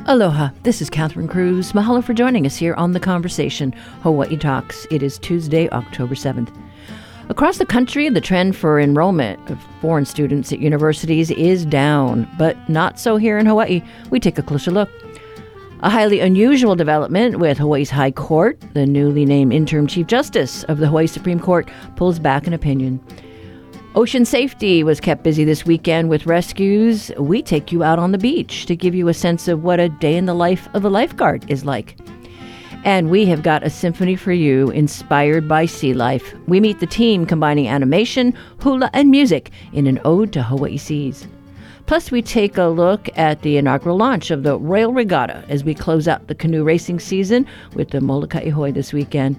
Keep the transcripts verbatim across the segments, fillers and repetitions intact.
Aloha, this is Catherine Cruz. Mahalo for joining us here on The Conversation, Hawaii Talks. It is Tuesday, October seventh. Across the country, the trend for enrollment of foreign students at universities is down, but not so here in Hawaii. We take a closer look. A highly unusual development with Hawaii's High Court. The newly named interim Chief Justice of the Hawaii Supreme Court pulls back an opinion. Ocean safety was kept busy this weekend with rescues. We take you out on the beach to give you a sense of what a day in the life of a lifeguard is like. And we have got a symphony for you inspired by sea life. We meet the team combining animation, hula, and music in an ode to Hawaii seas. Plus, we take a look at the inaugural launch of the Royal Regatta as we close out the canoe racing season with the Molokai Ihoi this weekend.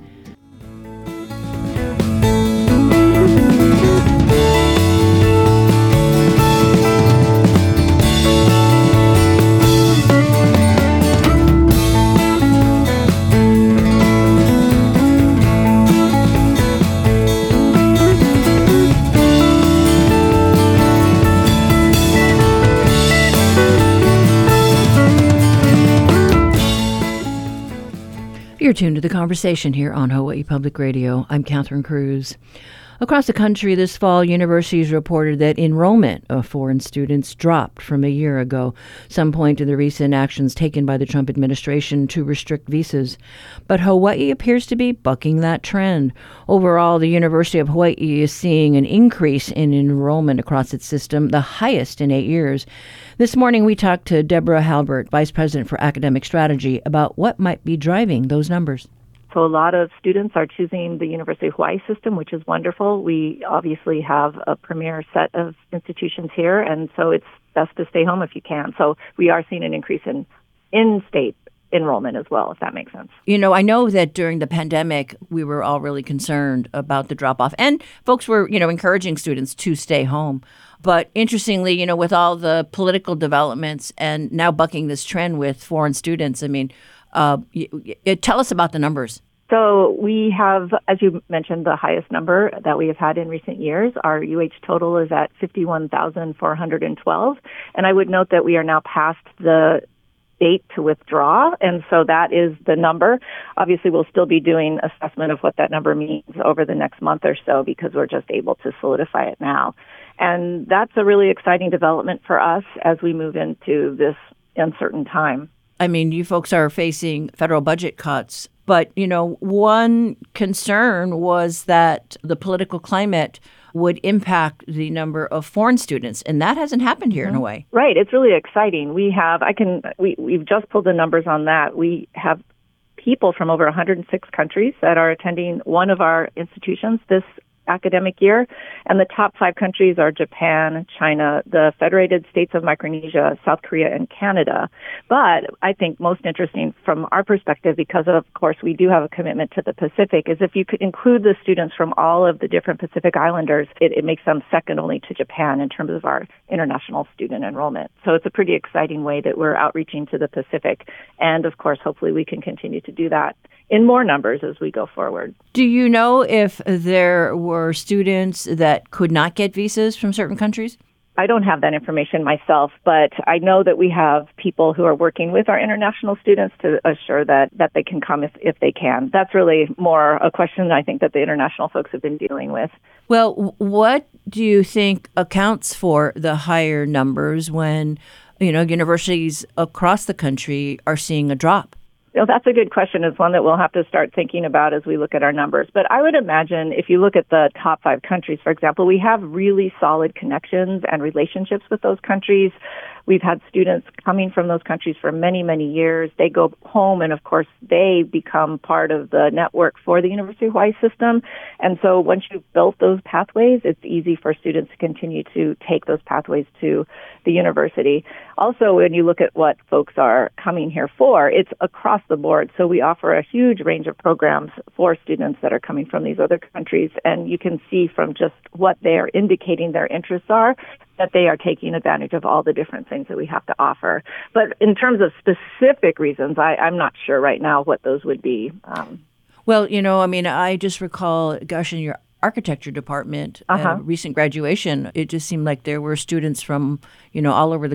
You're tuned to The Conversation here on Hawaii Public Radio. I'm Catherine Cruz. Across the country this fall, universities reported that enrollment of foreign students dropped from a year ago, some point to the recent actions taken by the Trump administration to restrict visas. But Hawaii appears to be bucking that trend. Overall, the University of Hawaii is seeing an increase in enrollment across its system, the highest in eight years. This morning, we talked to Deborah Halbert, Vice President for Academic Strategy, about what might be driving those numbers. So a lot of students are choosing the University of Hawaii system, which is wonderful. We obviously have a premier set of institutions here, and so it's best to stay home if you can. So we are seeing an increase in in-state enrollment as well, if that makes sense. You know, I know that during the pandemic, we were all really concerned about the drop-off, and folks were, you know, encouraging students to stay home. But interestingly, you know, with all the political developments and now bucking this trend with foreign students, I mean, uh, y- y- tell us about the numbers. So we have, as you mentioned, the highest number that we have had in recent years. Our U H total is at fifty-one thousand four hundred twelve. And I would note that we are now past the date to withdraw, and so that is the number. Obviously, we'll still be doing assessment of what that number means over the next month or so because we're just able to solidify it now. And that's a really exciting development for us as we move into this uncertain time. I mean, you folks are facing federal budget cuts, but, you know, one concern was that the political climate would impact the number of foreign students, and that hasn't happened here mm-hmm. in Hawaii. Right. It's really exciting. We have, I can, we, we've just pulled the numbers on that. We have people from over one hundred six countries that are attending one of our institutions this academic year, and the top five countries are Japan, China, the Federated States of Micronesia, South Korea, and Canada. But I think most interesting from our perspective, because of course we do have a commitment to the Pacific, is if you could include the students from all of the different Pacific Islanders, it, it makes them second only to Japan in terms of our international student enrollment. So it's a pretty exciting way that we're outreaching to the Pacific, and of course hopefully we can continue to do that in more numbers as we go forward. Do you know if there were students that could not get visas from certain countries? I don't have that information myself, but I know that we have people who are working with our international students to assure that, that they can come if, if they can. That's really more a question I think that the international folks have been dealing with. Well, what do you think accounts for the higher numbers when, you know, universities across the country are seeing a drop? You know, that's a good question. It's one that we'll have to start thinking about as we look at our numbers. But I would imagine if you look at the top five countries, for example, we have really solid connections and relationships with those countries. We've had students coming from those countries for many, many years. They go home, and of course, they become part of the network for the University of Hawaii system. And so once you've built those pathways, it's easy for students to continue to take those pathways to the university. Also, when you look at what folks are coming here for, it's across the board. So we offer a huge range of programs for students that are coming from these other countries. And you can see from just what they are indicating their interests are, that they are taking advantage of all the different things that we have to offer. But in terms of specific reasons, I, I'm not sure right now what those would be. Um, well, you know, I mean, I just recall, gosh, in your architecture department, uh-huh. uh, recent graduation, it just seemed like there were students from, you know, all over the globe.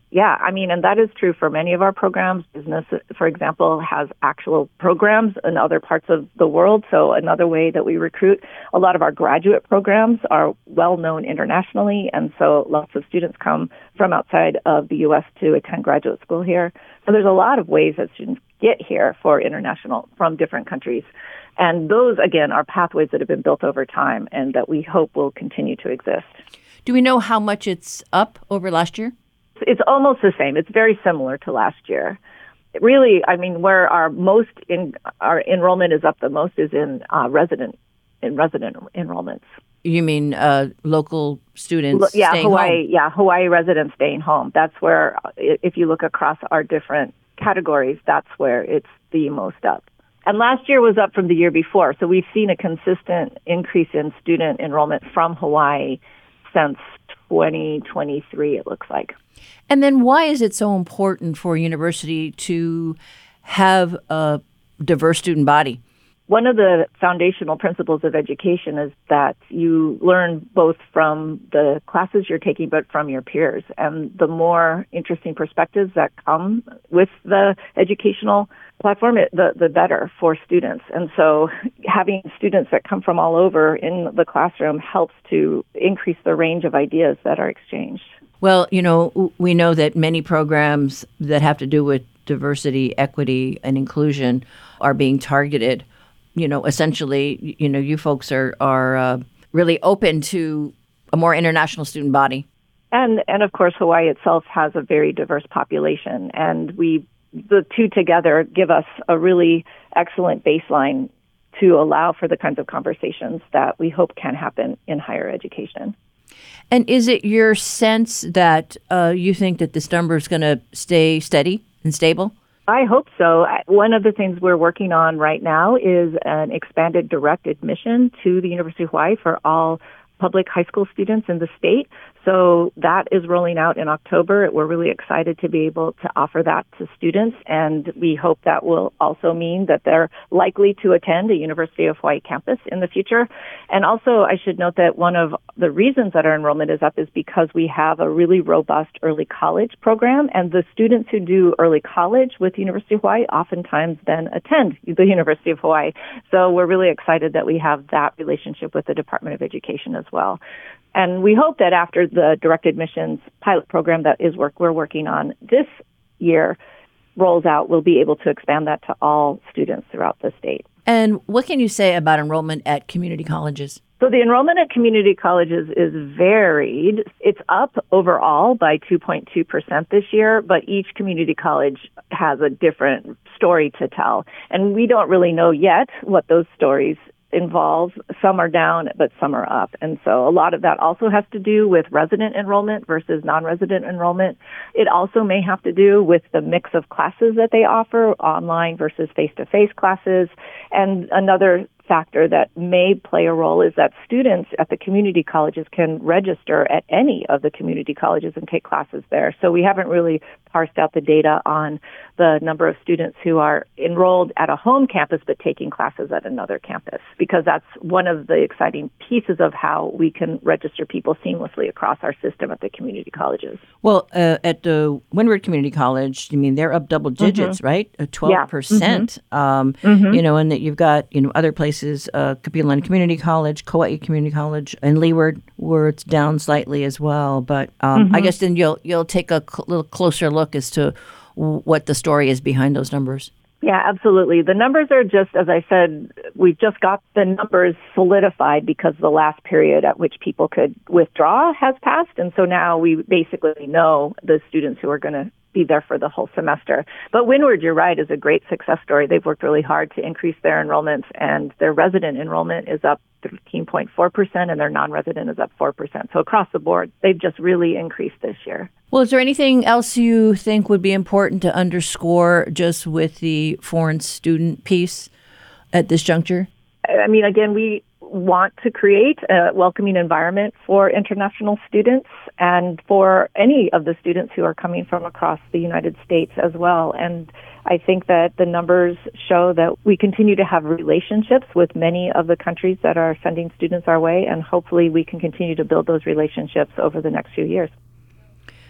Yeah, I mean, and that is true for many of our programs. Business, for example, has actual programs in other parts of the world. So another way that we recruit, a lot of our graduate programs are well known internationally. And so lots of students come from outside of the U S to attend graduate school here. So there's a lot of ways that students get here for international from different countries. And those, again, are pathways that have been built over time and that we hope will continue to exist. Do we know how much it's up over last year? It's almost the same. It's very similar to last year. Really, I mean, where our most in our enrollment is up the most is in uh, resident in resident enrollments. You mean uh, local students L- yeah, staying Hawaii, home? Yeah, Hawaii residents staying home. That's where, if you look across our different categories, that's where it's the most up. And last year was up from the year before. So we've seen a consistent increase in student enrollment from Hawaii since twenty twenty-three, it looks like. And then why is it so important for a university to have a diverse student body? One of the foundational principles of education is that you learn both from the classes you're taking, but from your peers. And the more interesting perspectives that come with the educational platform, it, the, the better for students. And so having students that come from all over in the classroom helps to increase the range of ideas that are exchanged. Well, you know, we know that many programs that have to do with diversity, equity, and inclusion are being targeted. You know, essentially, you know, you folks are are uh, really open to a more international student body. And, and of course, Hawaii itself has a very diverse population, and we the two together give us a really excellent baseline to allow for the kinds of conversations that we hope can happen in higher education. And is it your sense that uh, you think that this number is going to stay steady and stable? I hope so. One of the things we're working on right now is an expanded direct admission to the University of Hawaii for all public high school students in the state. So that is rolling out in October. We're really excited to be able to offer that to students, and we hope that will also mean that they're likely to attend a University of Hawaii campus in the future. And also, I should note that one of the reasons that our enrollment is up is because we have a really robust early college program, and the students who do early college with the University of Hawaii oftentimes then attend the University of Hawaii. So we're really excited that we have that relationship with the Department of Education as well. And we hope that after the direct admissions pilot program that is work we're working on this year rolls out, we'll be able to expand that to all students throughout the state. And what can you say about enrollment at community colleges? So the enrollment at community colleges is varied. It's up overall by two point two percent this year, but each community college has a different story to tell. And we don't really know yet what those stories involve. Some are down, but some are up. And so a lot of that also has to do with resident enrollment versus non-resident enrollment. It also may have to do with the mix of classes that they offer, online versus face-to-face classes. And another factor that may play a role is that students at the community colleges can register at any of the community colleges and take classes there. So we haven't really parsed out the data on the number of students who are enrolled at a home campus but taking classes at another campus, because that's one of the exciting pieces of how we can register people seamlessly across our system at the community colleges. Well, uh, at the Windward Community College, I mean, they're up double digits, mm-hmm. right? Uh, twelve percent. Yeah. Mm-hmm. Um, mm-hmm. You know, and that you've got, you know, other places, uh, Kapi'olani Community College, Kauai Community College, and Leeward, where it's down slightly as well. But um, mm-hmm. I guess then you'll you'll take a cl- little closer look as to w- what the story is behind those numbers. Yeah, absolutely. The numbers are just, as I said, we've just got the numbers solidified because the last period at which people could withdraw has passed. And so now we basically know the students who are going to be there for the whole semester. But Windward, you're right, is a great success story. They've worked really hard to increase their enrollments, and their resident enrollment is up thirteen point four percent, and their non-resident is up four percent. So across the board, they've just really increased this year. Well, is there anything else you think would be important to underscore just with the foreign student piece at this juncture? I mean, again, we want to create a welcoming environment for international students and for any of the students who are coming from across the United States as well. And I think that the numbers show that we continue to have relationships with many of the countries that are sending students our way, and hopefully we can continue to build those relationships over the next few years.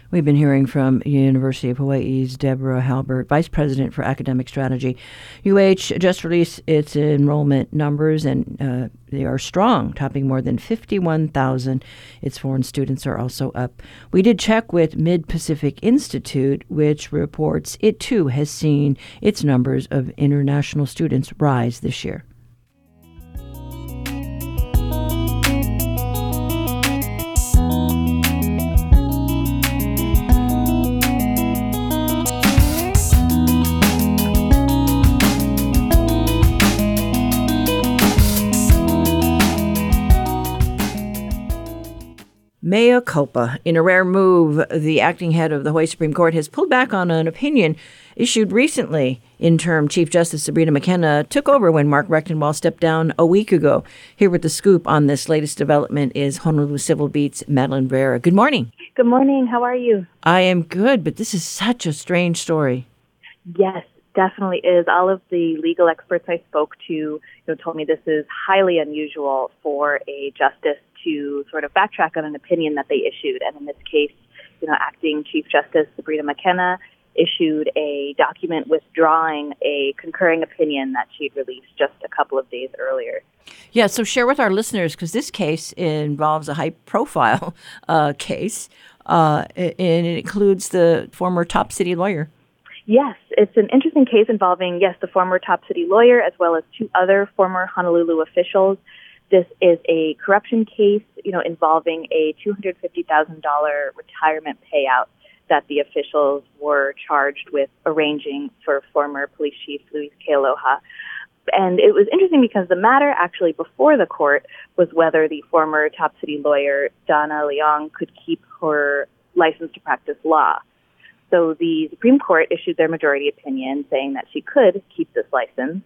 We've been hearing from University of Hawaii's Deborah Halbert, Vice President for Academic Strategy. U H just released its enrollment numbers, and uh, they are strong, topping more than fifty-one thousand. Its foreign students are also up. We did check with Mid-Pacific Institute, which reports it too has seen its numbers of international students rise this year. Mea culpa. In a rare move, the acting head of the Hawaii Supreme Court has pulled back on an opinion issued recently. Interim Chief Justice Sabrina McKenna took over when Mark Rechtenwald stepped down a week ago. Here with the scoop on this latest development is Honolulu Civil Beat's Madeline Vera. Good morning. Good morning. How are you? I am good, but this is such a strange story. Yes, definitely is. All of the legal experts I spoke to, you know, told me this is highly unusual for a justice to sort of backtrack on an opinion that they issued. And in this case, you know, acting Chief Justice Sabrina McKenna issued a document withdrawing a concurring opinion that she'd released just a couple of days earlier. Yeah, so share with our listeners, because this case involves a high-profile uh, case, uh, and it includes the former top city lawyer. Yes, it's an interesting case involving, yes, the former top city lawyer as well as two other former Honolulu officials. This is a corruption case, you know, involving a two hundred fifty thousand dollars retirement payout that the officials were charged with arranging for former police chief Luis Kealoha. And it was interesting because the matter actually before the court was whether the former top city lawyer, Donna Leong, could keep her license to practice law. So the Supreme Court issued their majority opinion saying that she could keep this license.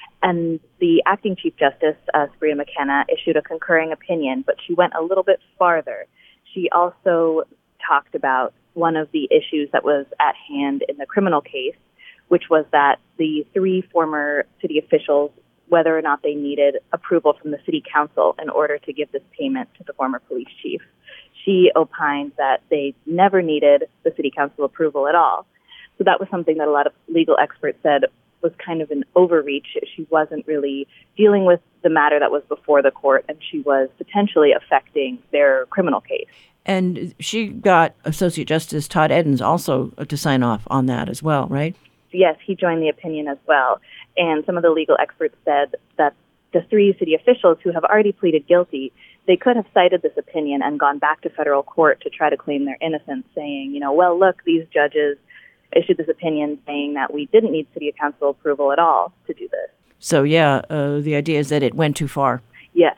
And the acting Chief Justice, uh, Sabrina McKenna, issued a concurring opinion, but she went a little bit farther. She also talked about one of the issues that was at hand in the criminal case, which was that the three former city officials, whether or not they needed approval from the city council in order to give this payment to the former police chief. She opined that they never needed the city council approval at all. So that was something that a lot of legal experts said was kind of an overreach. She wasn't really dealing with the matter that was before the court, and she was potentially affecting their criminal case. And she got Associate Justice Todd Edens also to sign off on that as well, right? Yes, he joined the opinion as well. And some of the legal experts said that the three city officials who have already pleaded guilty, they could have cited this opinion and gone back to federal court to try to claim their innocence, saying, you know, well, look, these judges issued this opinion saying that we didn't need city council approval at all to do this. So, yeah, uh, the idea is that it went too far. Yes.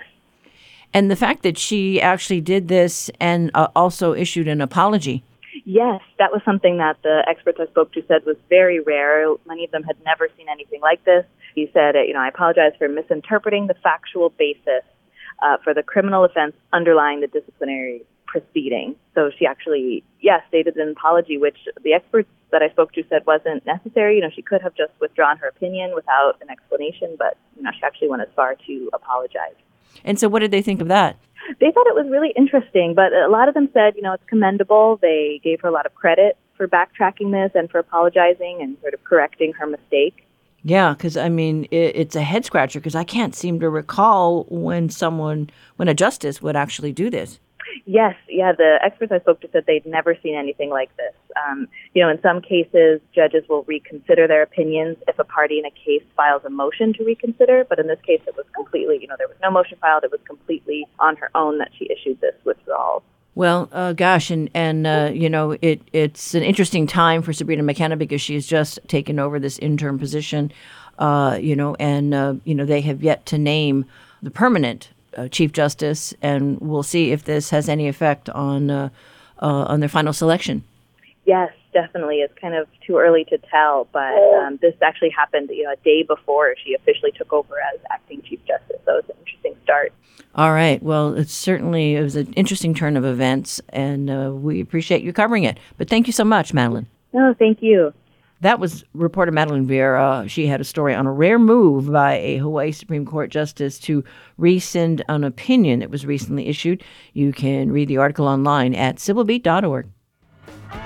And the fact that she actually did this and uh, also issued an apology. Yes, that was something that the experts I spoke to said was very rare. Many of them had never seen anything like this. He said, you know, I apologize for misinterpreting the factual basis uh, for the criminal offense underlying the disciplinary proceeding. So she actually, yes, stated an apology, which the experts that I spoke to said wasn't necessary. You know, she could have just withdrawn her opinion without an explanation, but, you know, she actually went as far to apologize. And so what did they think of that? They thought it was really interesting, but a lot of them said, you know, it's commendable. They gave her a lot of credit for backtracking this and for apologizing and sort of correcting her mistake. Yeah, because, I mean, it, it's a head scratcher because I can't seem to recall when someone, when a justice would actually do this. Yes, yeah, the experts I spoke to said they'd never seen anything like this. Um, you know, in some cases, judges will reconsider their opinions if a party in a case files a motion to reconsider, but in this case it was completely, you know, there was no motion filed. It was completely on her own that she issued this withdrawal. Well, uh, gosh, and, and uh, you know, it it's an interesting time for Sabrina McKenna because she's just taken over this interim position, uh, you know, and, uh, you know, they have yet to name the permanent uh, Chief Justice, and we'll see if this has any effect on uh, uh, on their final selection. Yes, definitely. It's kind of too early to tell, but um, this actually happened, you know, a day before she officially took over as acting Chief Justice, so it's an interesting start. All right. Well, it's certainly, it was an interesting turn of events, and uh, we appreciate you covering it. But thank you so much, Madeline. No, thank you. That was reporter Madeline Vera. She had a story on a rare move by a Hawaii Supreme Court justice to rescind an opinion that was recently issued. You can read the article online at civil beat dot org.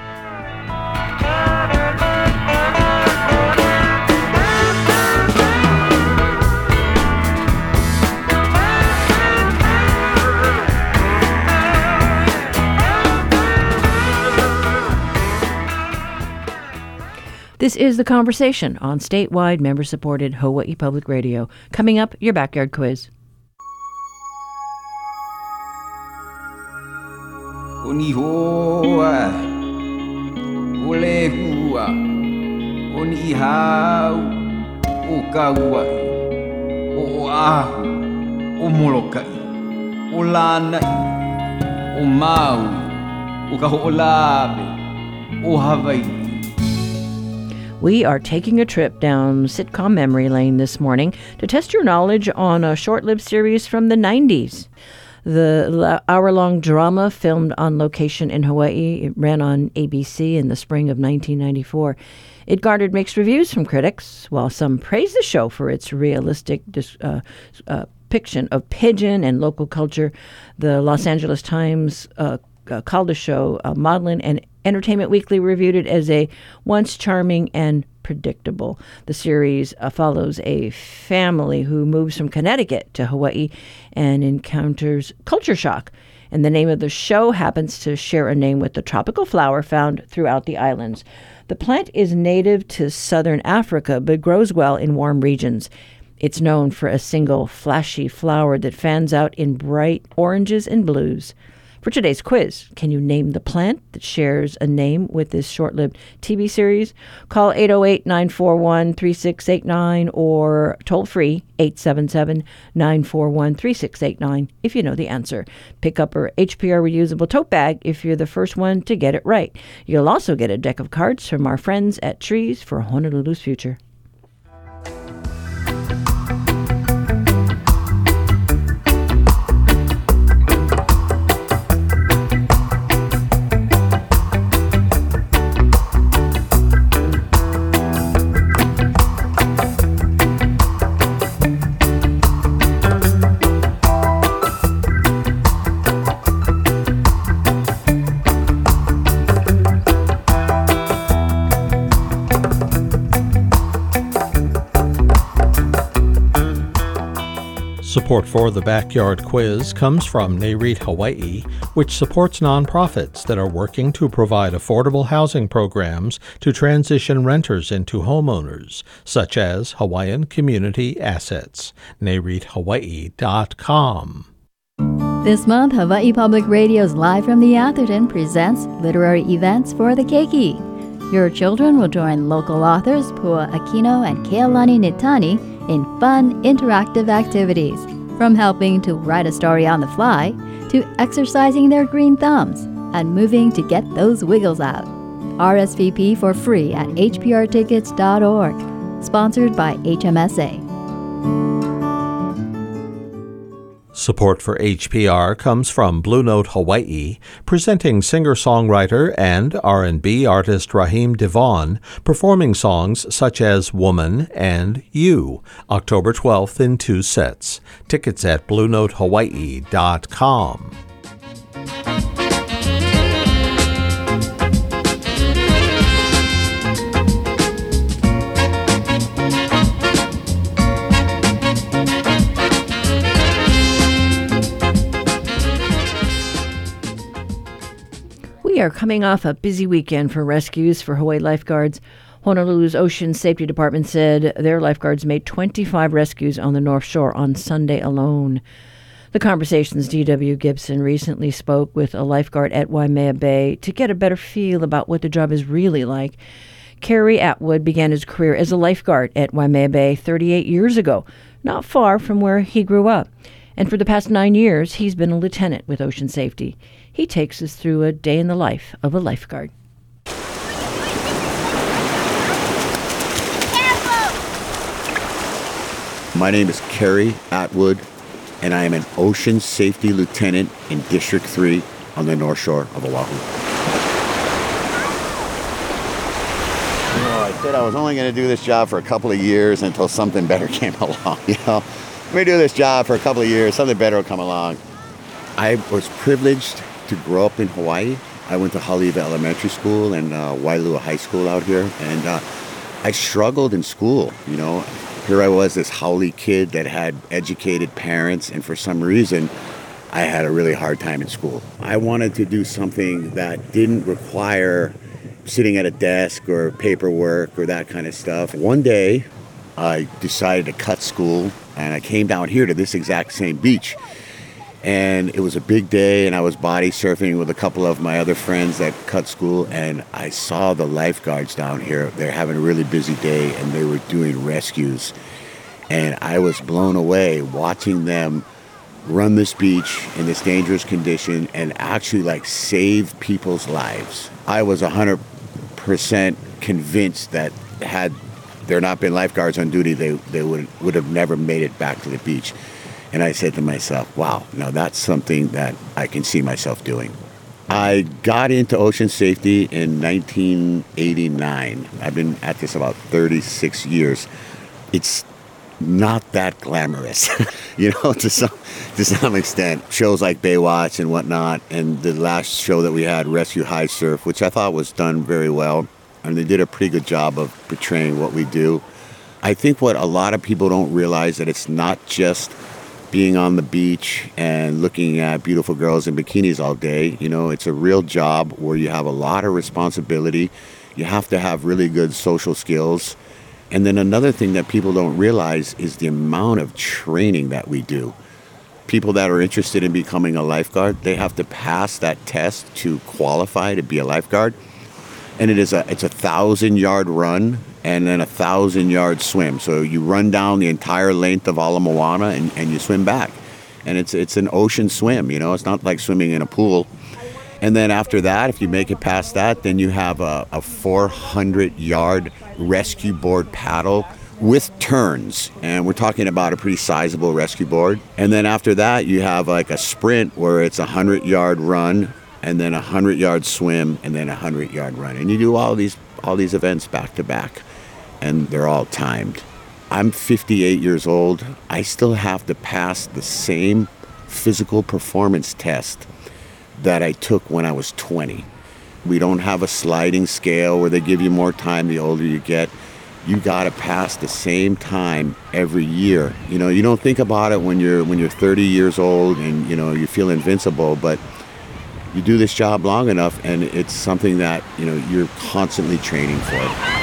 This is The Conversation on statewide, member-supported Hawaii Public Radio. Coming up, your backyard quiz. Oni hoa, ole hua, oni hau, o kaua, o ahu, o molokai, o lanai, o mau, o kaho'olabe, o Hawaii. We are taking a trip down sitcom memory lane this morning to test your knowledge on a short-lived series from the nineties. The hour-long drama filmed on location in Hawaii. It ran on A B C in the spring of nineteen ninety-four. It garnered mixed reviews from critics, while some praised the show for its realistic uh, uh, depiction of pidgin and local culture. The Los Angeles Times uh, uh, called the show uh, maudlin, and Entertainment Weekly reviewed it as a once charming and predictable. The series uh, follows a family who moves from Connecticut to Hawaii and encounters culture shock. And the name of the show happens to share a name with the tropical flower found throughout the islands. The plant is native to southern Africa, but grows well in warm regions. It's known for a single flashy flower that fans out in bright oranges and blues. For today's quiz, can you name the plant that shares a name with this short-lived T V series? Call eight oh eight, nine four one, three six eight nine or toll-free eight seven seven, nine four one, three six eight nine if you know the answer. Pick up our H P R reusable tote bag if you're the first one to get it right. You'll also get a deck of cards from our friends at Trees for Honolulu's Future. Support for the Backyard Quiz comes from NAREIT Hawaii, which supports nonprofits that are working to provide affordable housing programs to transition renters into homeowners, such as Hawaiian Community Assets. nareit hawaii dot com. This month, Hawaii Public Radio's Live from the Atherton presents literary events for the keiki. Your children will join local authors Pua Aquino and Kealani Nitani in fun, interactive activities, from helping to write a story on the fly to exercising their green thumbs and moving to get those wiggles out. R S V P for free at h p r tickets dot org. Sponsored by H M S A. Support for H P R comes from Blue Note Hawaii, presenting singer-songwriter and R and B artist Raheem Devon, performing songs such as Woman and You, October twelfth in two sets. Tickets at blue note hawaii dot com. We are coming off a busy weekend for rescues for Hawaii lifeguards. Honolulu's Ocean Safety Department said their lifeguards made twenty-five rescues on the North Shore on Sunday alone. The Conversation's D W Gibson recently spoke with a lifeguard at Waimea Bay to get a better feel about what the job is really like. Kerry Atwood began his career as a lifeguard at Waimea Bay thirty-eight years ago, not far from where he grew up. And for the past nine years, he's been a lieutenant with Ocean Safety. He takes us through a day in the life of a lifeguard. My name is Kerry Atwood, and I am an Ocean Safety Lieutenant in District three on the North Shore of Oahu. You know, I said I was only going to do this job for a couple of years until something better came along. You know, let me do this job for a couple of years, something better will come along. I was privileged to grow up in Hawaii. I went to Haleiwa Elementary School and uh, Wailua High School out here, and uh, I struggled in school, you know. Here I was, this haole kid that had educated parents, and for some reason, I had a really hard time in school. I wanted to do something that didn't require sitting at a desk or paperwork or that kind of stuff. One day, I decided to cut school, and I came down here to this exact same beach. And it was a big day, and I was body surfing with a couple of my other friends that cut school, and I saw the lifeguards down here. They're having a really busy day, and they were doing rescues. And I was blown away watching them run this beach in this dangerous condition and actually like save people's lives. I was one hundred percent convinced that had there not been lifeguards on duty, they, they would, would have never made it back to the beach. And I said to myself, wow, now that's something that I can see myself doing. I got into ocean safety in nineteen eighty-nine. I've been at this about thirty-six years. It's not that glamorous, you know, to some to some extent. Shows like Baywatch and whatnot, and the last show that we had, Rescue High Surf, which I thought was done very well, and they did a pretty good job of portraying what we do. I think what a lot of people don't realize that it's not just being on the beach and looking at beautiful girls in bikinis all day. You know, it's a real job where you have a lot of responsibility. You have to have really good social skills. And then another thing that people don't realize is the amount of training that we do. People that are interested in becoming a lifeguard, they have to pass that test to qualify to be a lifeguard. And it is a it's a thousand yard run and then a thousand yard swim. So you run down the entire length of Ala Moana and, and you swim back. And it's it's an ocean swim, you know, it's not like swimming in a pool. And then after that, if you make it past that, then you have a, a four hundred yard rescue board paddle with turns. And we're talking about a pretty sizable rescue board. And then after that, you have like a sprint where it's a one hundred yard run and then a one hundred yard swim and then a one hundred yard run. And you do all these all these events back to back, and they're all timed. I'm fifty-eight years old. I still have to pass the same physical performance test that I took when I was twenty. We don't have a sliding scale where they give you more time the older you get. You gotta pass the same time every year. You know, you don't think about it when you're when you're thirty years old and you know you feel invincible, but you do this job long enough and it's something that, you know, you're constantly training for.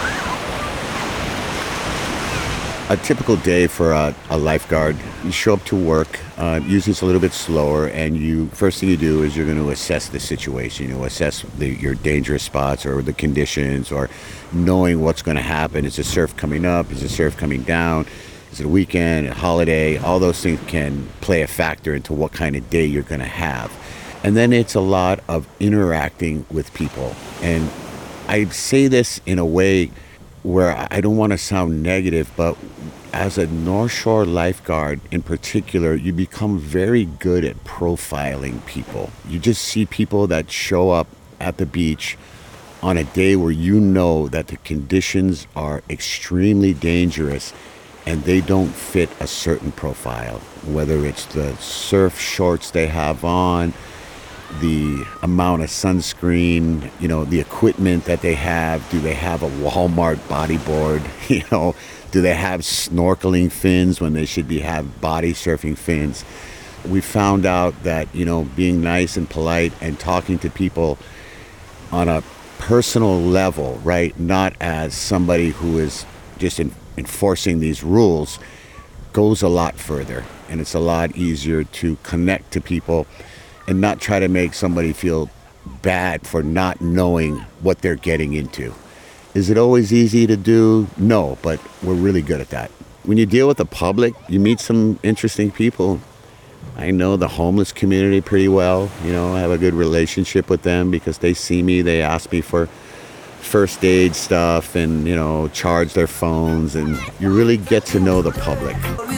A typical day for a, a lifeguard, you show up to work, uh, usually it's a little bit slower, and you first thing you do is you're going to assess the situation, you know, assess the, your dangerous spots or the conditions or knowing what's going to happen. Is the surf coming up? Is the surf coming down? Is it a weekend, a holiday? All those things can play a factor into what kind of day you're going to have. And then it's a lot of interacting with people. And I say this in a way where I don't want to sound negative, but as a North Shore lifeguard in particular, you become very good at profiling people. You just see people that show up at the beach on a day where you know that the conditions are extremely dangerous and they don't fit a certain profile, whether it's the surf shorts they have on, the amount of sunscreen, you know, the equipment that they have. Do they have a Walmart bodyboard? You know, do they have snorkeling fins when they should be have body surfing fins? We found out that, you know, being nice and polite and talking to people on a personal level, right, not as somebody who is just in, enforcing these rules, goes a lot further. And it's a lot easier to connect to people and not try to make somebody feel bad for not knowing what they're getting into. Is it always easy to do? No, but we're really good at that. When you deal with the public, you meet some interesting people. I know the homeless community pretty well. You know, I have a good relationship with them because they see me, they ask me for first aid stuff and, you know, charge their phones, and you really get to know the public.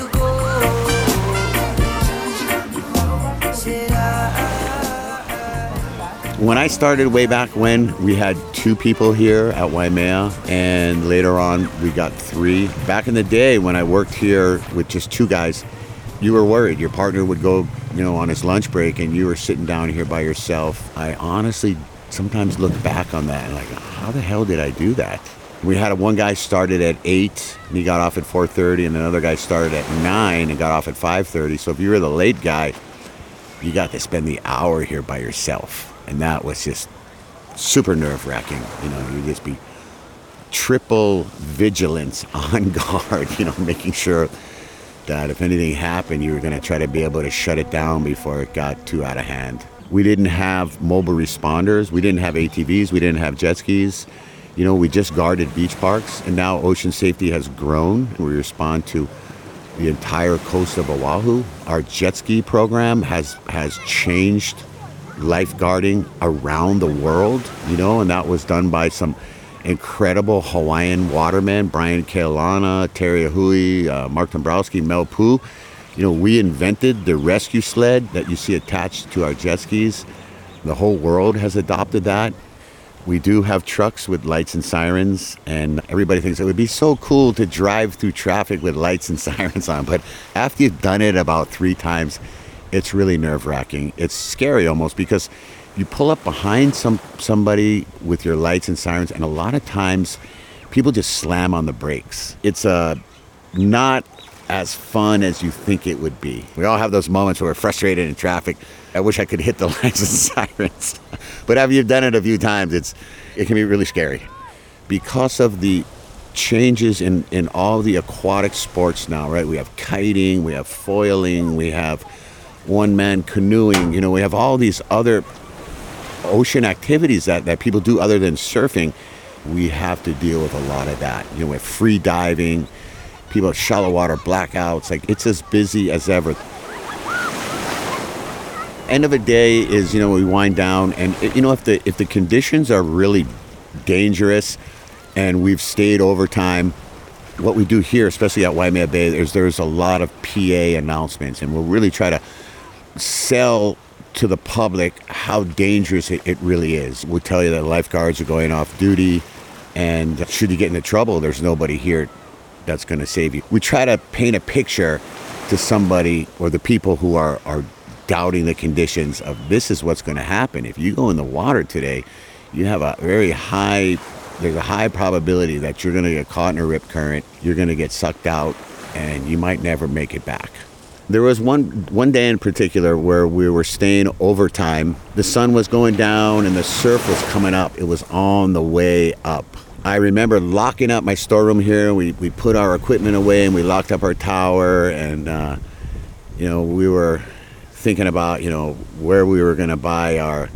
When I started way back when, we had two people here at Waimea, and later on we got three. Back in the day when I worked here with just two guys, you were worried. Your partner would go, you know, on his lunch break and you were sitting down here by yourself. I honestly sometimes look back on that and like, how the hell did I do that? We had a, one guy started at eight and he got off at four thirty, and another guy started at nine and got off at five thirty. So if you were the late guy, you got to spend the hour here by yourself. And that was just super nerve-wracking. You know, you just be triple vigilance on guard, you know, making sure that if anything happened, you were going to try to be able to shut it down before it got too out of hand. We didn't have mobile responders. We didn't have A T Vs. We didn't have jet skis. You know, we just guarded beach parks, and now ocean safety has grown. We respond to the entire coast of Oahu. Our jet ski program has has changed lifeguarding around the world, you know, and that was done by some incredible Hawaiian watermen, Brian Kealana, Terry Ahui, uh, Mark Dombrowski, Mel Poo. You know, we invented the rescue sled that you see attached to our jet skis. The whole world has adopted that. We do have trucks with lights and sirens, and everybody thinks it would be so cool to drive through traffic with lights and sirens on. But after you've done it about three times, it's really nerve-wracking. It's scary almost, because you pull up behind some somebody with your lights and sirens, and a lot of times people just slam on the brakes. It's uh, not as fun as you think it would be. We all have those moments where we're frustrated in traffic. I wish I could hit the lights and sirens. But after you've done it a few times, it's it can be really scary. Because of the changes in, in all the aquatic sports now, right? We have kiting, we have foiling, we have one-man canoeing. You know, we have all these other ocean activities that, that people do other than surfing. We have to deal with a lot of that. You know, we have free diving, people have shallow water blackouts. Like, it's as busy as ever. End of the day is, you know, we wind down, and you know, if the if the conditions are really dangerous and we've stayed overtime, what we do here, especially at Waimea Bay, is there's a lot of P A announcements, and we'll really try to sell to the public how dangerous it, it really is. We'll tell you that lifeguards are going off duty, and should you get into trouble, there's nobody here that's going to save you. We try to paint a picture to somebody or the people who are, are doubting the conditions of this is what's going to happen. If you go in the water today, you have a very high, there's a high probability that you're going to get caught in a rip current, you're going to get sucked out, and you might never make it back. There was one one day in particular where we were staying overtime. The sun was going down and the surf was coming up. It was on the way up. I remember locking up my storeroom here. We we put our equipment away and we locked up our tower, and uh, you know, we were thinking about, you know, where we were going to buy our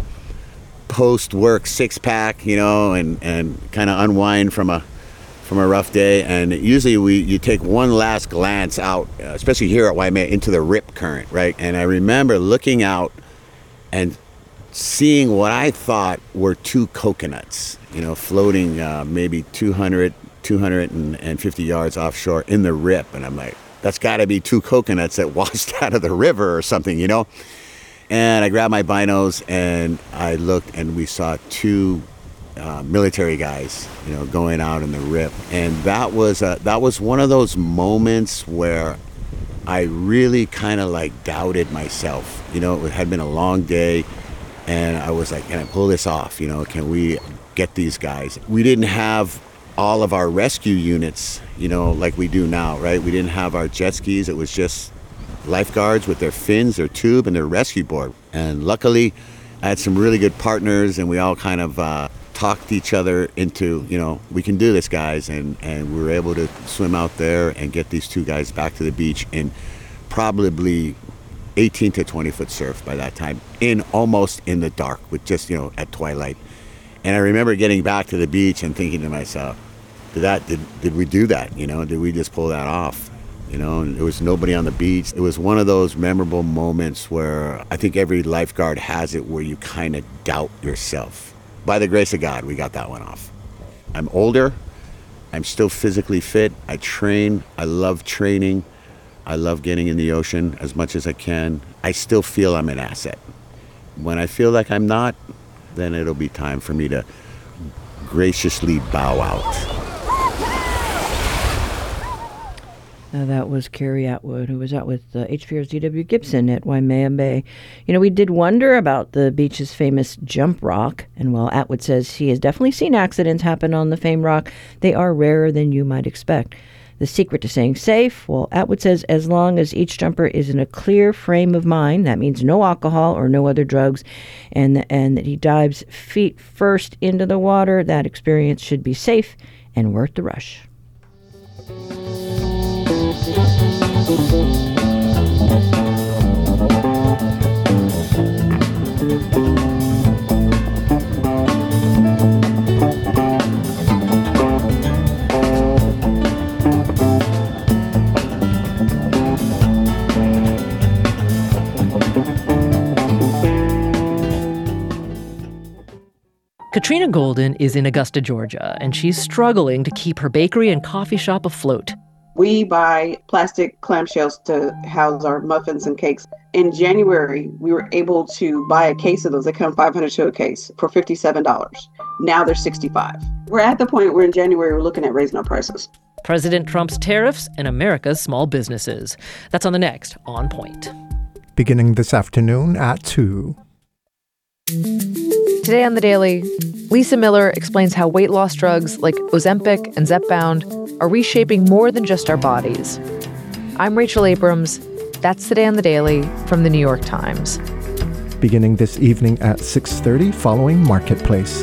post-work six-pack, you know, and, and kind of unwind from a from a rough day. And usually we you take one last glance out, especially here at Waimea, into the rip current, right? And I remember looking out and seeing what I thought were two coconuts, you know, floating uh, maybe two hundred, two hundred fifty yards offshore in the rip. And I'm like, that's got to be two coconuts that washed out of the river or something, you know? And I grabbed my binos and I looked, and we saw two uh, military guys, you know, going out in the rip. And that was uh, that was one of those moments where I really kind of like doubted myself. You know, it had been a long day, and I was like, can I pull this off? You know, can we get these guys? We didn't have all of our rescue units, you know, like we do now, right? We didn't have our jet skis. It was just lifeguards with their fins, their tube, and their rescue board. And luckily, I had some really good partners, and we all kind of uh, talked each other into, you know, we can do this, guys. And, and we were able to swim out there and get these two guys back to the beach in probably eighteen to twenty foot surf by that time, in almost in the dark, with just, you know, at twilight. And I remember getting back to the beach and thinking to myself, did that, did, did we do that? You know, did we just pull that off? You know, and there was nobody on the beach. It was one of those memorable moments where I think every lifeguard has it, where you kind of doubt yourself. By the grace of God, we got that one off. I'm older. I'm still physically fit. I train. I love training. I love getting in the ocean as much as I can. I still feel I'm an asset. When I feel like I'm not, then it'll be time for me to graciously bow out. Uh, that was Carrie Atwood, who was out with uh, H P R's D W Gibson at Waimea Bay. You know, we did wonder about the beach's famous jump rock, and while Atwood says he has definitely seen accidents happen on the famed rock, they are rarer than you might expect. The secret to staying safe? Well, Atwood says as long as each jumper is in a clear frame of mind, that means no alcohol or no other drugs, and, and that he dives feet first into the water, that experience should be safe and worth the rush. Katrina Golden is in Augusta, Georgia, and she's struggling to keep her bakery and coffee shop afloat. We buy plastic clamshells to house our muffins and cakes. In January, we were able to buy a case of those. They come five hundred to a case for fifty-seven dollars. Now they're sixty-five dollars. We're at the point where in January, we're looking at raising our prices. President Trump's tariffs and America's small businesses. That's on the next On Point. Beginning this afternoon at two. Today on The Daily, Lisa Miller explains how weight loss drugs like Ozempic and Zepbound are reshaping more than just our bodies. I'm Rachel Abrams. That's Today on The Daily from The New York Times. Beginning this evening at six thirty following Marketplace.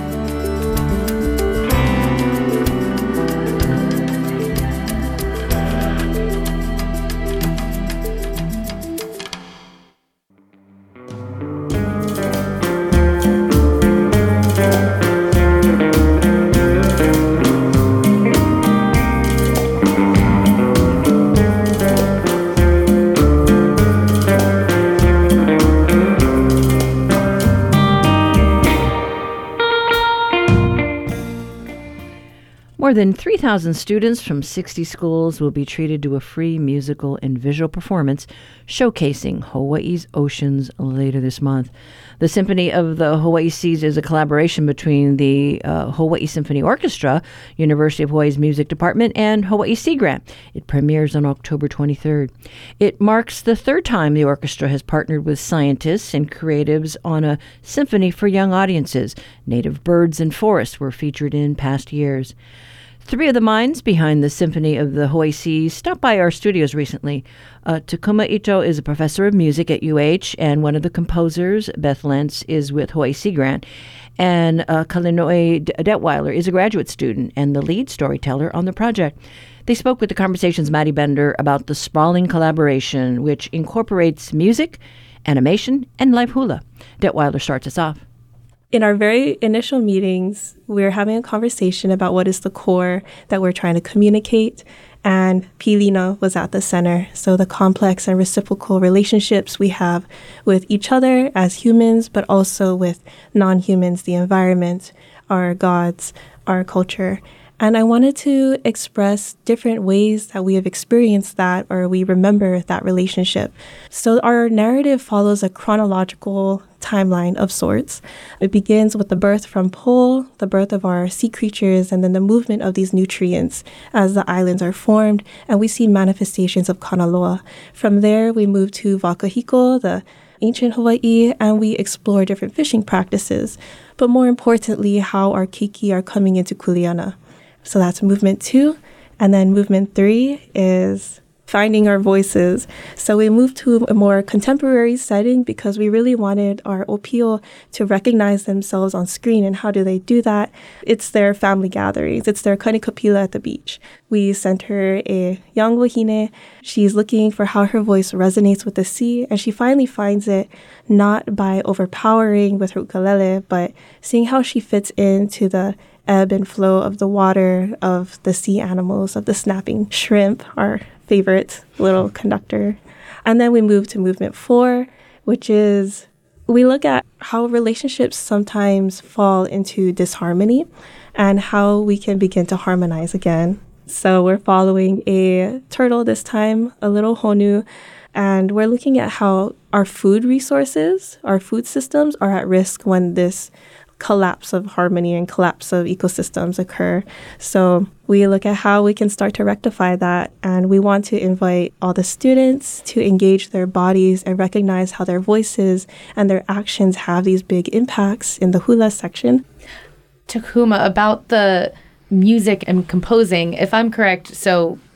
More than three thousand students from sixty schools will be treated to a free musical and visual performance showcasing Hawaii's oceans later this month. The Symphony of the Hawaii Seas is a collaboration between the uh, Hawaii Symphony Orchestra, University of Hawaii's Music Department, and Hawaii Sea Grant. It premieres on October twenty-third. It marks the third time the orchestra has partnered with scientists and creatives on a symphony for young audiences. Native birds and forests were featured in past years. Three of the minds behind the Symphony of the Hawaii Seas stopped by our studios recently. Uh, Takuma Ito is a professor of music at U H, and one of the composers, Beth Lentz, is with Hawaii Sea Grant. And uh, Kalinoe Detweiler is a graduate student and the lead storyteller on the project. They spoke with The Conversation's Maddie Bender about the sprawling collaboration, which incorporates music, animation, and live hula. Detweiler starts us off. In our very initial meetings, we're having a conversation about what is the core that we're trying to communicate, and Pilina was at the center. So the complex and reciprocal relationships we have with each other as humans, but also with non-humans, the environment, our gods, our culture. And I wanted to express different ways that we have experienced that or we remember that relationship. So our narrative follows a chronological timeline of sorts. It begins with the birth from Po, the birth of our sea creatures, and then the movement of these nutrients as the islands are formed, and we see manifestations of Kanaloa. From there, we move to Wakahiko, the ancient Hawaii, and we explore different fishing practices, but more importantly, how our keiki are coming into Kuleana. So that's movement two. And then movement three is finding our voices. So we moved to a more contemporary setting because we really wanted our opio to recognize themselves on screen. And how do they do that? It's their family gatherings. It's their kanikapila at the beach. We sent her a young wahine. She's looking for how her voice resonates with the sea. And she finally finds it not by overpowering with her ukulele, but seeing how she fits into the ebb and flow of the water, of the sea animals, of the snapping shrimp, our favorite little conductor. And then we move to movement four, which is we look at how relationships sometimes fall into disharmony and how we can begin to harmonize again. So we're following a turtle this time, a little honu, and we're looking at how our food resources, our food systems are at risk when this collapse of harmony and collapse of ecosystems occur. So we look at how we can start to rectify that, and we want to invite all the students to engage their bodies and recognize how their voices and their actions have these big impacts in the hula section. Takuma, about the music and composing, if I'm correct, so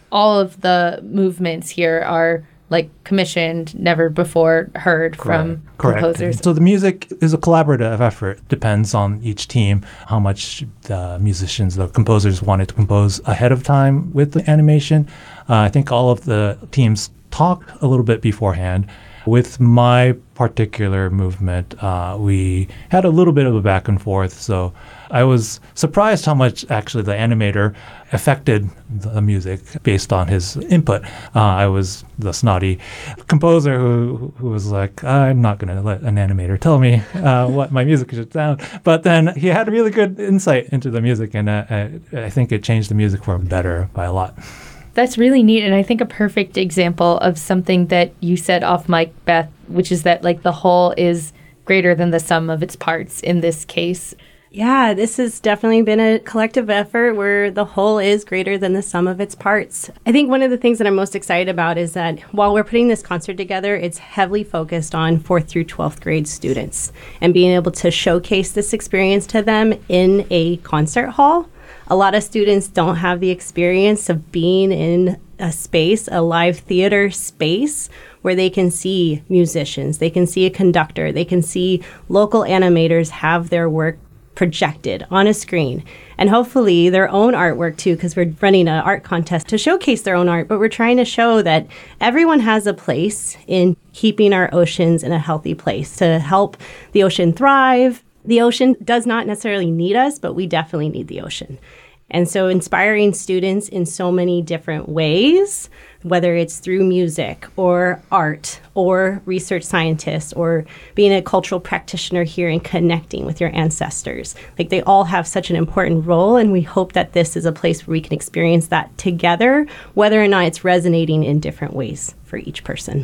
all of the movements here are like commissioned, never before heard from Correct. composers. So the music is a collaborative effort. Depends on each team how much the musicians, the composers wanted to compose ahead of time with the animation. Uh, I think all of the teams talked a little bit beforehand. With my particular movement, uh, we had a little bit of a back and forth. So I was surprised how much actually the animator affected the music based on his input. Uh, I was the snotty composer who, who was like, I'm not going to let an animator tell me uh, what my music should sound. But then he had really good insight into the music, and uh, I, I think it changed the music for better by a lot. That's really neat, and I think a perfect example of something that you said off mic, Beth, which is that like the whole is greater than the sum of its parts in this case. Yeah, this has definitely been a collective effort where the whole is greater than the sum of its parts. I think one of the things that I'm most excited about is that while we're putting this concert together, it's heavily focused on fourth through twelfth grade students and being able to showcase this experience to them in a concert hall. A lot of students don't have the experience of being in a space, a live theater space, where they can see musicians, they can see a conductor, they can see local animators have their work projected on a screen. And hopefully their own artwork too, because we're running an art contest to showcase their own art, but we're trying to show that everyone has a place in keeping our oceans in a healthy place to help the ocean thrive. The ocean does not necessarily need us, but we definitely need the ocean. And so inspiring students in so many different ways, whether it's through music or art or research scientists or being a cultural practitioner here and connecting with your ancestors. Like they all have such an important role, and we hope that this is a place where we can experience that together, whether or not it's resonating in different ways for each person.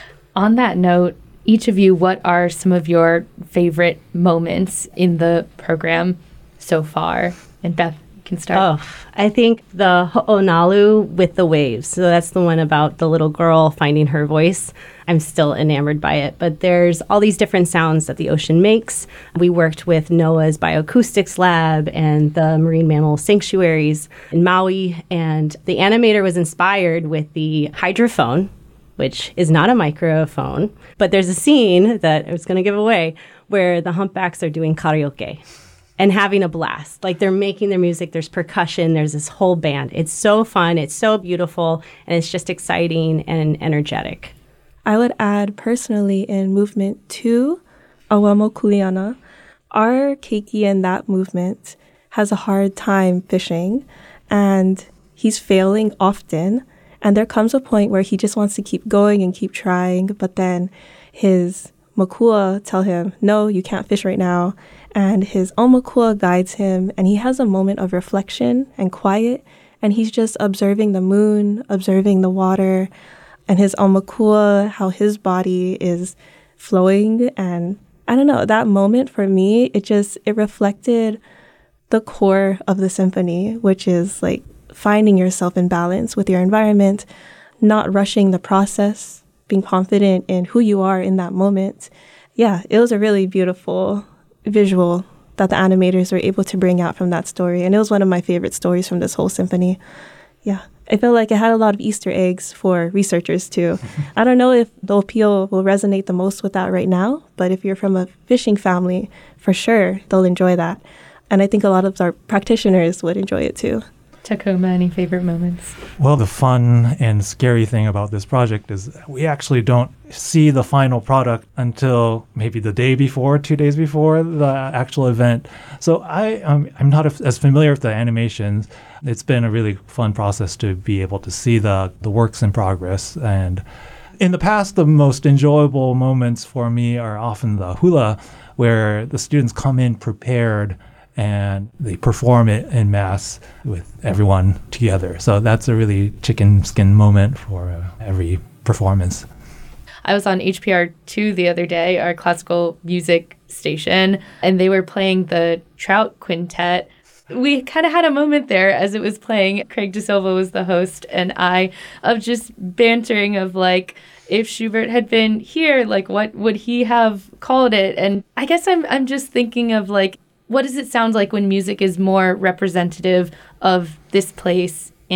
On that note, each of you, what are some of your favorite moments in the program so far? And Beth can start. Oh, I think the Ho'onalu with the waves. So that's the one about the little girl finding her voice. I'm still enamored by it. But there's all these different sounds that the ocean makes. We worked with NOAA's Bioacoustics Lab and the Marine Mammal Sanctuaries in Maui. And the animator was inspired with the hydrophone, which is not a microphone. But there's a scene that I was going to give away where the humpbacks are doing karaoke and having a blast. Like they're making their music, there's percussion, there's this whole band. It's so fun, it's so beautiful, and it's just exciting and energetic. I would add personally in movement two, Awamo Kuleana, our keiki in that movement has a hard time fishing and he's failing often. And there comes a point where he just wants to keep going and keep trying, but then his makua tell him, no, you can't fish right now. And his aumakua guides him, and he has a moment of reflection and quiet, and he's just observing the moon, observing the water, and his aumakua, how his body is flowing. And I don't know, that moment for me, it just, it reflected the core of the symphony, which is like finding yourself in balance with your environment, not rushing the process, being confident in who you are in that moment. Yeah, it was a really beautiful visual that the animators were able to bring out from that story. And it was one of my favorite stories from this whole symphony. Yeah, I feel like it had a lot of Easter eggs for researchers too. I don't know if the opio will resonate the most with that right now, but if you're from a fishing family, for sure, they'll enjoy that. And I think a lot of our practitioners would enjoy it too. Takoma, any favorite moments? Well, the fun and scary thing about this project is we actually don't see the final product until maybe the day before, two days before the actual event. So I, um, I'm not as familiar with the animations. It's been a really fun process to be able to see the, the works in progress. And in the past, the most enjoyable moments for me are often the hula, where the students come in prepared and they perform it en masse with everyone together. So that's a really chicken skin moment for uh, every performance. I was on H P R two the other day, our classical music station, and they were playing the Trout Quintet. We kind of had a moment there as it was playing. Craig De Silva was the host, and I, of just bantering of like, if Schubert had been here, like what would he have called it? And I guess I'm I'm just thinking of like, what does it sound like when music is more representative of this place and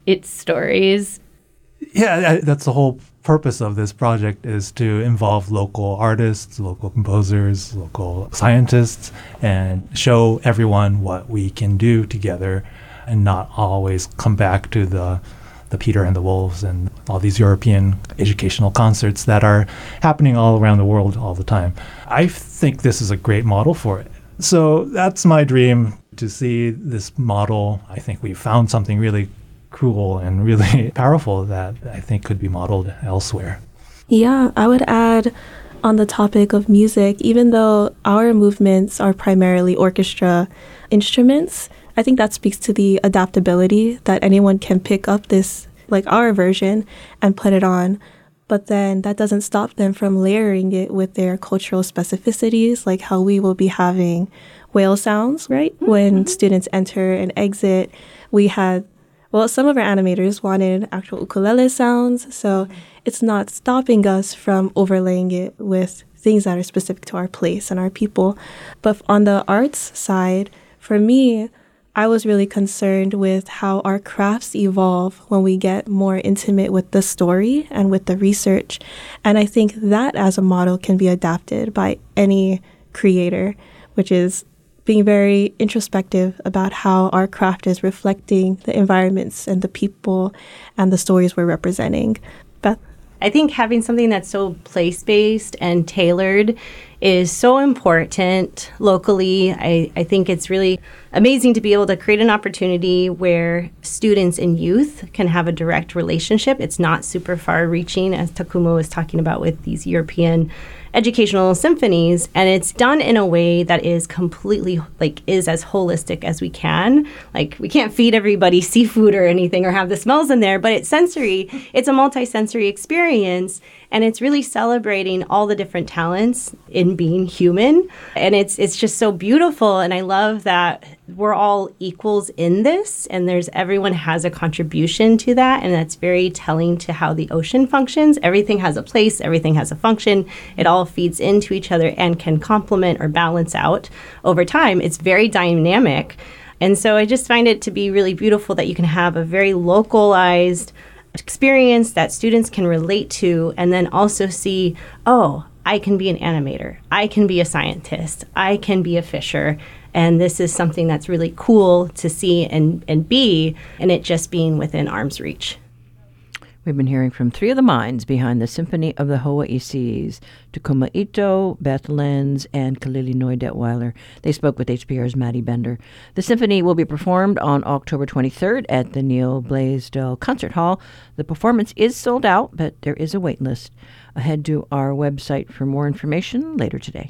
its stories. Yeah, that's the whole purpose of this project, is to involve local artists, local composers, local scientists, and show everyone what we can do together and not always come back to the the Peter and the Wolves and all these European educational concerts that are happening all around the world all the time. I think this is a great model for it. So that's my dream, to see this model. I think we found something really cool and really powerful that I think could be modeled elsewhere. Yeah, I would add on the topic of music, even though our movements are primarily orchestra instruments, I think that speaks to the adaptability that anyone can pick up this, like our version, and put it on. But then that doesn't stop them from layering it with their cultural specificities, like how we will be having whale sounds, right? Mm-hmm. When students enter and exit, we had, well, some of our animators wanted actual ukulele sounds. So it's not stopping us from overlaying it with things that are specific to our place and our people. But on the arts side, for me, I was really concerned with how our crafts evolve when we get more intimate with the story and with the research. And I think that as a model can be adapted by any creator, which is being very introspective about how our craft is reflecting the environments and the people and the stories we're representing. Beth? I think having something that's so place-based and tailored is so important locally. I, I think it's really amazing to be able to create an opportunity where students and youth can have a direct relationship. It's not super far-reaching, as Takuma was talking about with these European educational symphonies, and it's done in a way that is completely, like, is as holistic as we can. Like, we can't feed everybody seafood or anything or have the smells in there, but it's sensory. It's a multi-sensory experience, and it's really celebrating all the different talents in being human. And it's it's just so beautiful, and I love that we're all equals in this, and there's everyone has a contribution to that, and that's very telling to how the ocean functions. Everything has a place, everything has a function. It all feeds into each other and can complement or balance out over time. It's very dynamic. And so I just find it to be really beautiful that you can have a very localized experience that students can relate to, and then also see, oh, I can be an animator, I can be a scientist, I can be a fisher, and this is something that's really cool to see and, and be, and it just being within arm's reach. We've been hearing from three of the minds behind the Symphony of the Hawaii Seas, Takuma Ito, Beth Lenz, and Kalili Noy Detweiler. They spoke with H P R's Maddie Bender. The symphony will be performed on October twenty-third at the Neil Blaisdell Concert Hall. The performance is sold out, but there is a wait list. Head to our website for more information later today.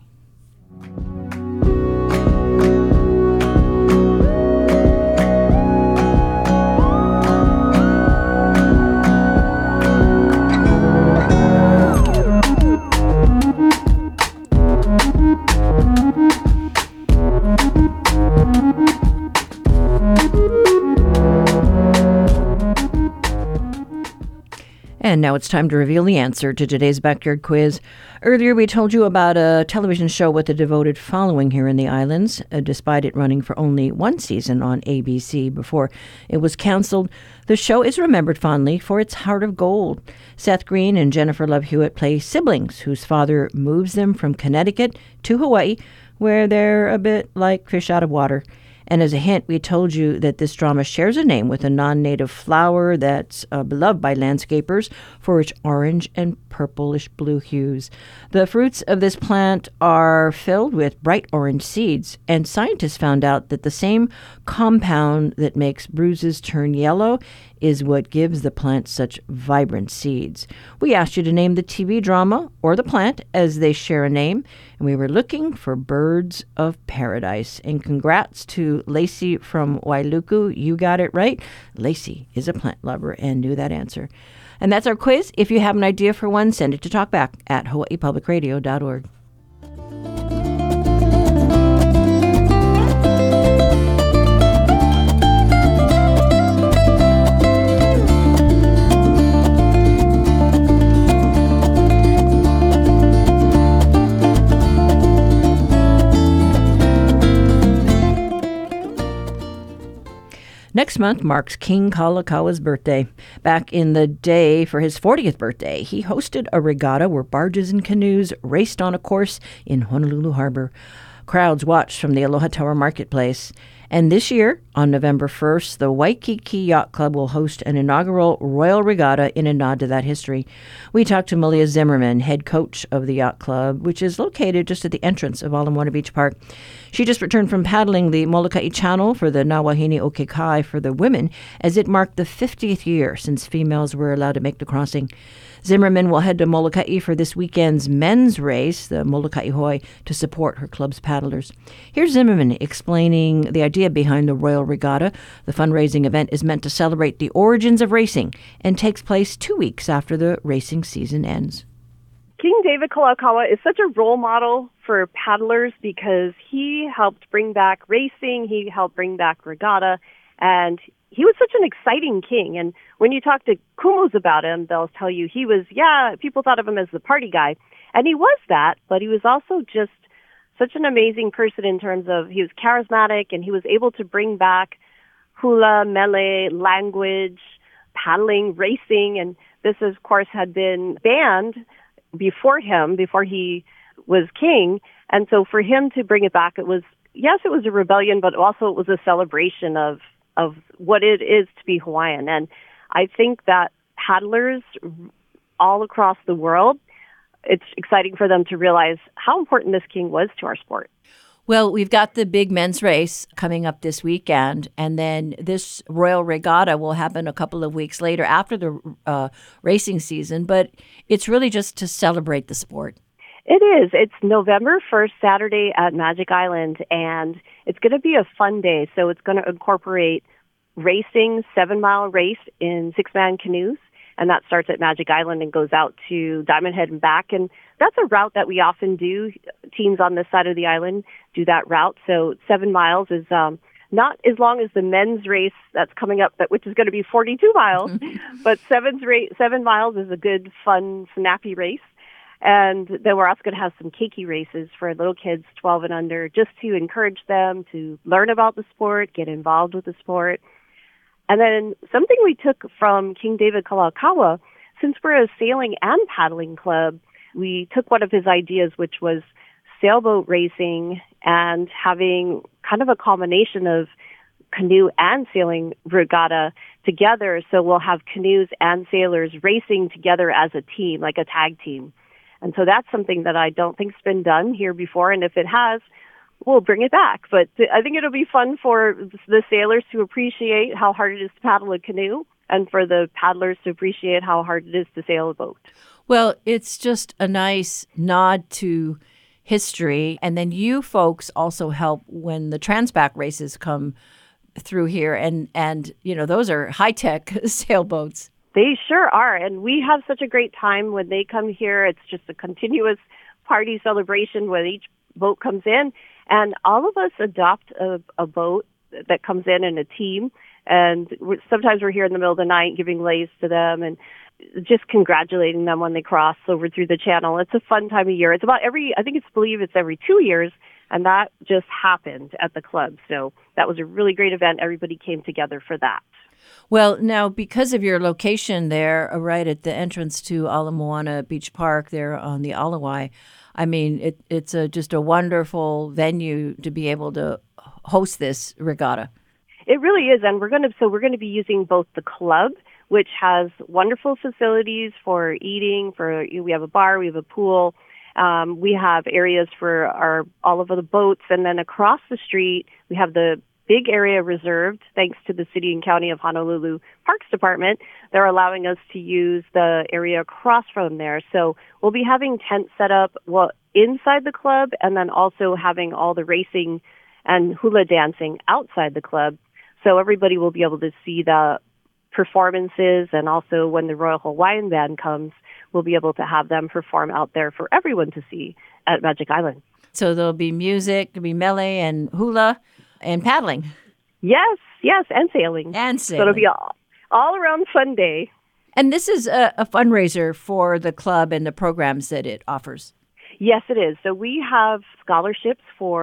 And now it's time to reveal the answer to today's Backyard Quiz. Earlier, we told you about a television show with a devoted following here in the islands, uh, despite it running for only one season on A B C before it was canceled. The show is remembered fondly for its heart of gold. Seth Green and Jennifer Love Hewitt play siblings whose father moves them from Connecticut to Hawaii, where they're a bit like fish out of water. And as a hint, we told you that this drama shares a name with a non-native flower that's uh, beloved by landscapers for its orange and purplish blue hues. The fruits of this plant are filled with bright orange seeds, and scientists found out that the same compound that makes bruises turn yellow is what gives the plant such vibrant seeds. We asked you to name the T V drama or the plant as they share a name, and we were looking for Birds of Paradise. And congrats to Lacey from Wailuku. You got it right. Lacey is a plant lover and knew that answer. And that's our quiz. If you have an idea for one, send it to talkback at hawaii public radio dot org. Next month marks King Kalakaua birthday. Back in the day, for his fortieth birthday, he hosted a regatta where barges and canoes raced on a course in Honolulu Harbor. Crowds watched from the Aloha Tower Marketplace. And this year, on November first, the Waikiki Yacht Club will host an inaugural Royal Regatta in a nod to that history. We talked to Malia Zimmerman, head coach of the Yacht Club, which is located just at the entrance of Ala Moana Beach Park. She just returned from paddling the Molokai Channel for the Nawahine o Kekai for the women, as it marked the fiftieth year since females were allowed to make the crossing. Zimmerman will head to Molokai for this weekend's men's race, the Molokai Hoi, to support her club's paddlers. Here's Zimmerman explaining the idea behind the Royal Regatta. The fundraising event is meant to celebrate the origins of racing and takes place two weeks after the racing season ends. King David Kalakaua is such a role model for paddlers because he helped bring back racing, he helped bring back regatta, and he was such an exciting king. And when you talk to Kumus about him, they'll tell you he was, yeah, people thought of him as the party guy. And he was that, but he was also just such an amazing person in terms of he was charismatic and he was able to bring back hula, mele, language, paddling, racing. And this, of course, had been banned before him, before he was king. And so for him to bring it back, it was, yes, it was a rebellion, but also it was a celebration of of what it is to be Hawaiian. And I think that paddlers all across the world, it's exciting for them to realize how important this king was to our sport. Well, we've got the big men's race coming up this weekend, and then this Royal Regatta will happen a couple of weeks later after the uh, racing season, but it's really just to celebrate the sport. It is. It's November first, Saturday at Magic Island, and it's going to be a fun day. So it's going to incorporate racing, seven-mile race in six-man canoes, and that starts at Magic Island and goes out to Diamond Head and back. And that's a route that we often do. Teams on this side of the island do that route. So seven miles is um, not as long as the men's race that's coming up, but which is going to be forty-two miles. But seven's ra- seven miles is a good, fun, snappy race. And then we're also going to have some keiki races for little kids twelve and under, just to encourage them to learn about the sport, get involved with the sport. And then something we took from King David Kalakaua, since we're a sailing and paddling club, we took one of his ideas, which was sailboat racing and having kind of a combination of canoe and sailing regatta together. So we'll have canoes and sailors racing together as a team, like a tag team. And so that's something that I don't think's been done here before. And if it has, we'll bring it back. But I think it'll be fun for the sailors to appreciate how hard it is to paddle a canoe and for the paddlers to appreciate how hard it is to sail a boat. Well, it's just a nice nod to history. And then you folks also help when the Transpac races come through here. And, and you know, those are high-tech sailboats. They sure are. And we have such a great time when they come here. It's just a continuous party celebration when each boat comes in. And all of us adopt a, a boat that comes in in a team. And we're, sometimes we're here in the middle of the night giving lays to them and just congratulating them when they cross over through the channel. It's a fun time of year. It's about every, I think it's believe it's every two years. And that just happened at the club. So that was a really great event. Everybody came together for that. Well, now, because of your location there, uh, right at the entrance to Ala Moana Beach Park there on the Alawai, I mean, it, it's a, just a wonderful venue to be able to host this regatta. It really is. And we're going to, so we're going to be using both the club, which has wonderful facilities for eating, for, we have a bar, we have a pool, um, we have areas for our, all of the boats. And then across the street, we have the big area reserved, thanks to the City and County of Honolulu Parks Department. They're allowing us to use the area across from there. So we'll be having tents set up well inside the club and then also having all the racing and hula dancing outside the club. So everybody will be able to see the performances, and also when the Royal Hawaiian Band comes, we'll be able to have them perform out there for everyone to see at Magic Island. So there'll be music, there'll be mele and hula and paddling. Yes, yes, and sailing. And sailing. So it'll be all, all around fun day. And this is a, a fundraiser for the club and the programs that it offers. Yes, it is. So we have scholarships for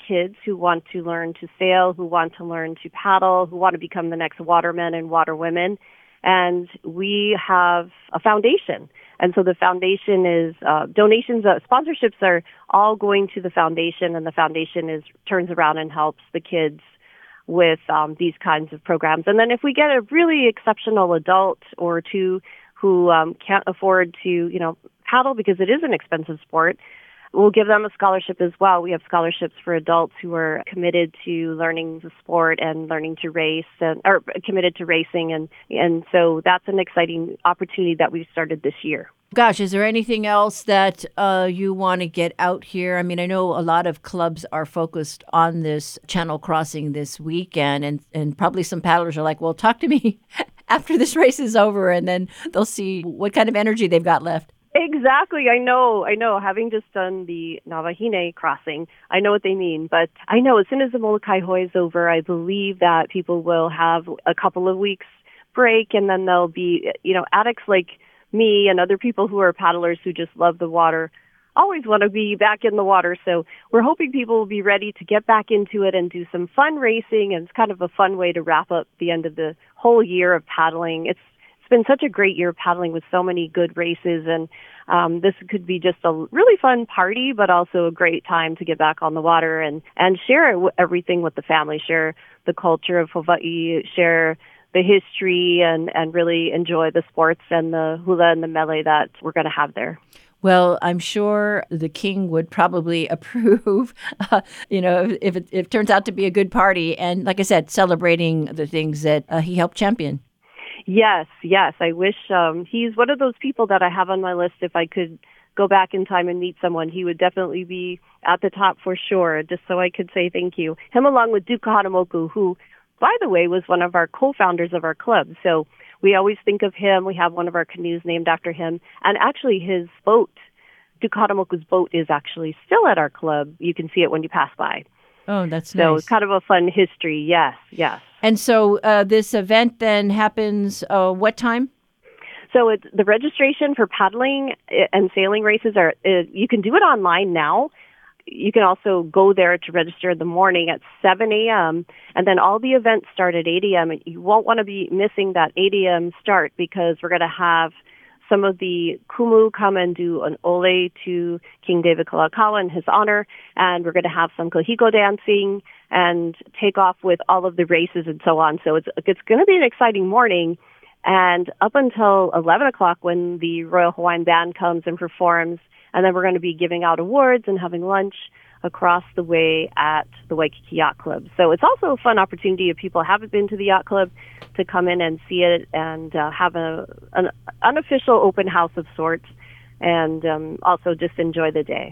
kids who want to learn to sail, who want to learn to paddle, who want to become the next watermen and waterwomen. And we have a foundation. And so the foundation is uh, donations, uh, sponsorships are all going to the foundation, and the foundation is turns around and helps the kids with um, these kinds of programs. And then if we get a really exceptional adult or two who um, can't afford to, you know, paddle because it is an expensive sport, we'll give them a scholarship as well. We have scholarships for adults who are committed to learning the sport and learning to race, and or committed to racing, and and so that's an exciting opportunity that we've started this year. Gosh, is there anything else that uh, you want to get out here? I mean, I know a lot of clubs are focused on this channel crossing this weekend, and, and probably some paddlers are like, well, talk to me after this race is over, and then they'll see what kind of energy they've got left. Exactly. I know. I know. Having just done the Navahine crossing, I know what they mean. But I know as soon as the Molokai Hoi is over, I believe that people will have a couple of weeks break, and then there'll be, you know, addicts like me and other people who are paddlers who just love the water, always want to be back in the water. So we're hoping people will be ready to get back into it and do some fun racing. And it's kind of a fun way to wrap up the end of the whole year of paddling. It's It's been such a great year of paddling with so many good races, and um, this could be just a really fun party, but also a great time to get back on the water and, and share everything with the family, share the culture of Hawaii, share the history, and, and really enjoy the sports and the hula and the mele that we're going to have there. Well, I'm sure the king would probably approve, uh, you know, if it, if it turns out to be a good party. And like I said, celebrating the things that uh, he helped champion. Yes, yes. I wish um, he's one of those people that I have on my list. If I could go back in time and meet someone, he would definitely be at the top for sure, just so I could say thank you. Him along with Duke Kahanamoku, who, by the way, was one of our co-founders of our club. So we always think of him. We have one of our canoes named after him. And actually his boat, Duke Kahanamoku's boat, is actually still at our club. You can see it when you pass by. Oh, that's so nice. So it's kind of a fun history. Yes, yes. And so uh, this event then happens uh, what time? So it's the registration for paddling and sailing races are, uh, you can do it online now. You can also go there to register in the morning at seven a.m. And then all the events start at eight a.m. And you won't want to be missing that eight a.m. start, because we're going to have some of the kumu come and do an ole to King David Kalakaua in his honor. And we're going to have some kahiko dancing and take off with all of the races and so on. So it's it's going to be an exciting morning. And up until eleven o'clock, when the Royal Hawaiian Band comes and performs, and then we're going to be giving out awards and having lunch across the way at the Waikiki Yacht Club. So it's also a fun opportunity if people haven't been to the yacht club to come in and see it and uh, have a an unofficial open house of sorts, and um, also just enjoy the day.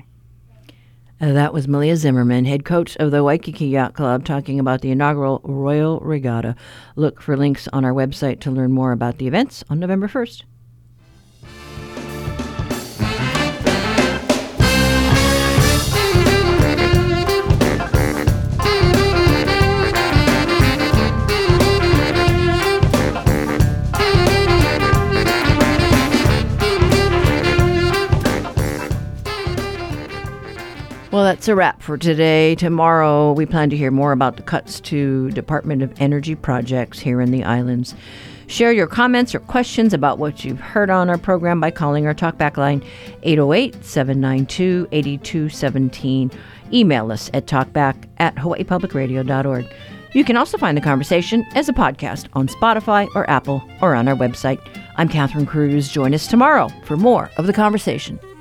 Uh, that was Malia Zimmerman, head coach of the Waikiki Yacht Club, talking about the inaugural Royal Regatta. Look for links on our website to learn more about the events on November first. Well, that's a wrap for today. Tomorrow, we plan to hear more about the cuts to Department of Energy projects here in the islands. Share your comments or questions about what you've heard on our program by calling our talkback line eight oh eight, seven nine two, eight two one seven. Email us at talkback at hawaii public radio dot org. You can also find the conversation as a podcast on Spotify or Apple or on our website. I'm Catherine Cruz. Join us tomorrow for more of the conversation.